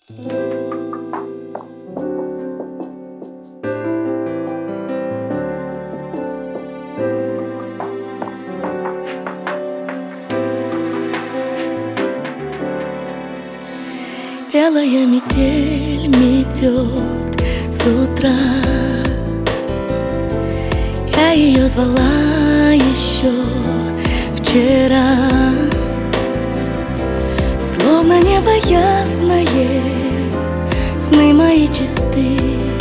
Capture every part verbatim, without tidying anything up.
Белая метель метет с утра. Я ее звала еще вчера. Словно небо ясное, сны мои чисты.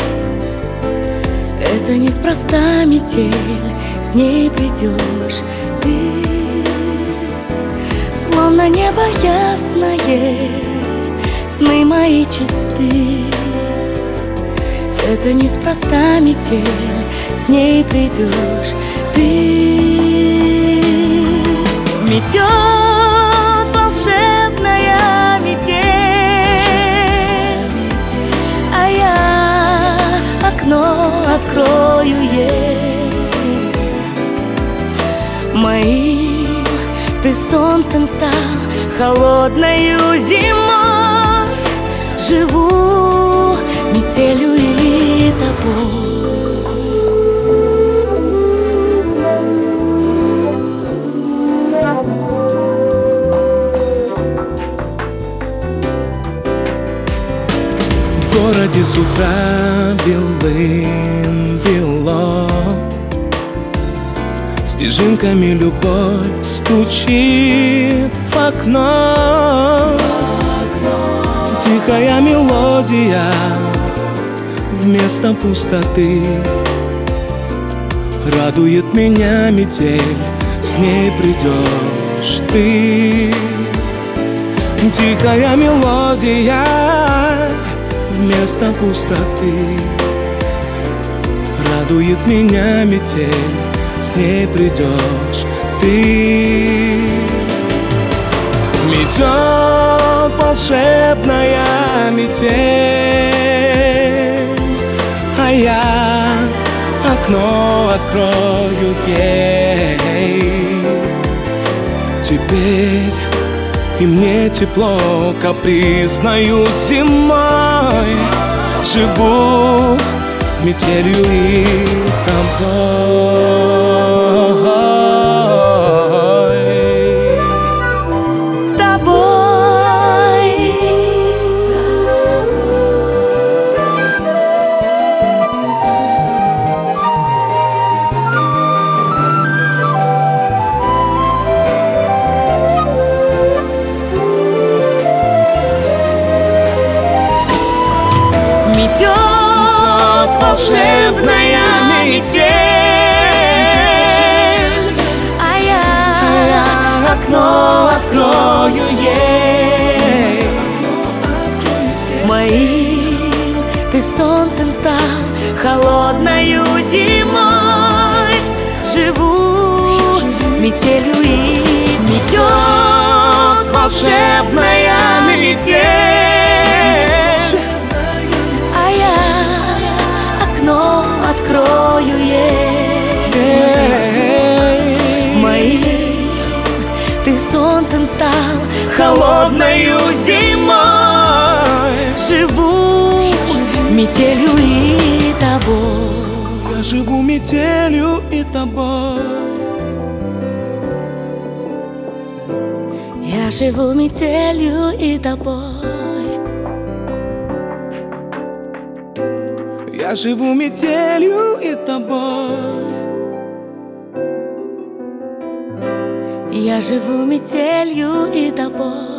Это неспроста метель, с ней придешь ты. Словно небо ясное, сны мои чисты. Это неспроста метель, с ней придешь ты. Метет волшебная метель, а я окно открою ей. Моим ты солнцем стал, холодною зимой. Живу метелью и тобой. В городе с утра белым-бело, снежинками любовь стучит в окно. Тихая мелодия вместо пустоты радует меня метель, с ней придешь ты. Тихая мелодия вместо пустоты радует меня метель, с ней придешь ты. Метет волшебная метель, а я окно открою ей. Теперь и мне тепло капризною зимой. Живу метелью и тобой. Метет волшебная метель, а я окно открою ей. Моим ты солнцем стал, холодною зимой. Живу метелью и метет волшебная метель, открою ей. Моим ты солнцем стал, холодною зимой. Живу метелью и тобой. Я живу метелью и тобой. Я живу метелью и тобой. Я живу метелью и тобой. Я живу метелью и тобой.